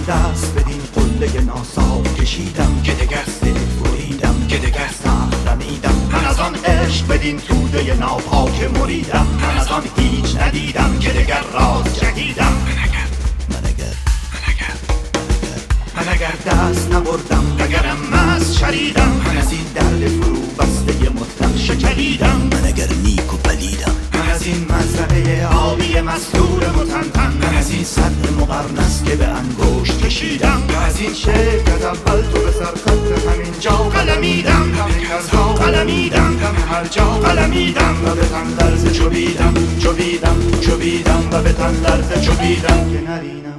دست بدین قله ناصاف کشیدم که دگر سه بریدم که دگر سخت رمیدم. من از آن عشق بدین توده ناپاک مریدم. من از آن هیچ ندیدم که دگر راز جدیدم. من اگر دست نبردم اگرم مست شریدم. من از این درد فرو بسته مطلق شکلیدم. من اگر نیک و پلیدم. من از این مزرعه آبی مسطور متنتن. من از این صدر مقرنس که به انگشت کشیدم. من از این شعر که از اول تو به سر خط همین جا قلمیدم. همین کسها قلمیدم. هر جا قلمیدم و به تن لرزه چوبیدم و به تن لرزه چوبیدم که نرینم.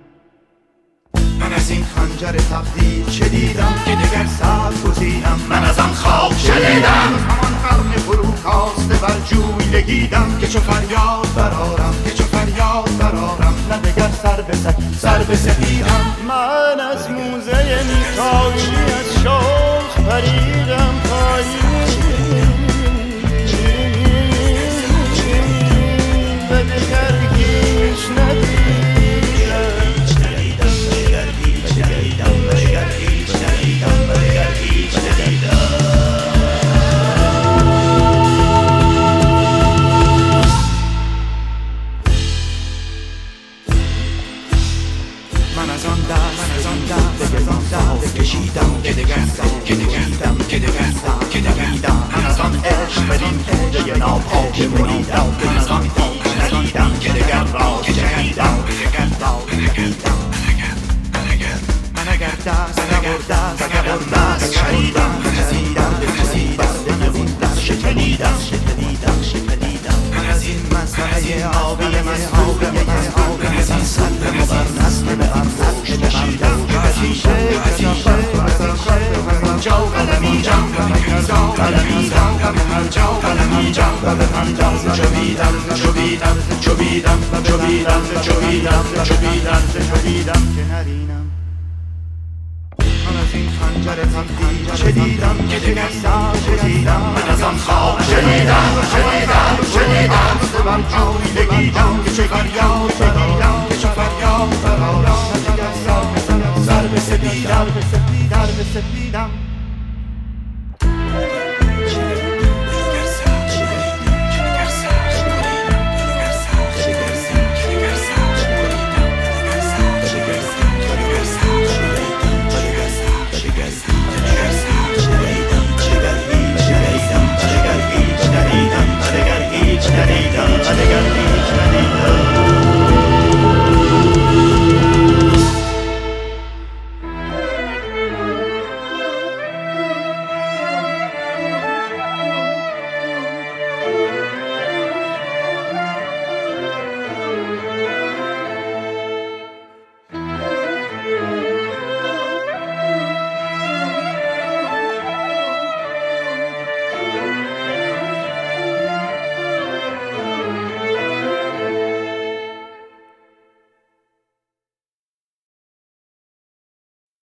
من از این خنجر تقدیر چه دیدم که دگر سر گزیدم. من از آن خواب شنیدم همان قرن فرو کاسته بر جوی لگیدم که چو فریاد برارم نه دگر سر به سپیدم. من از موزه میکاشی از شوق پریدم و دگر هیچ ندیدم. من از آن دست کشیدم که دگر رمیدم. من از آن عشق بدین توده ناپاک مریدم. من از آن هیچ ندیدم که دگر راز جدیدم. من اگر دست نبردم شریدم. من از این درد فرو بسته مطلق شکلیدم. من از این مزرعه آبی مسطور متنتن. من از این صدر مقرنس که به انگشت کشیدم. من از این شعر که از همین جا قلمیدم. هر جا قلمیدم و به تن لرزه چوبیدم که نرینم. من از این خنجر تقدیر چه دیدم که دگر سر گزیدم. من از آن خواب شنیدم بر جوی لگیدم که چه فریاد برارم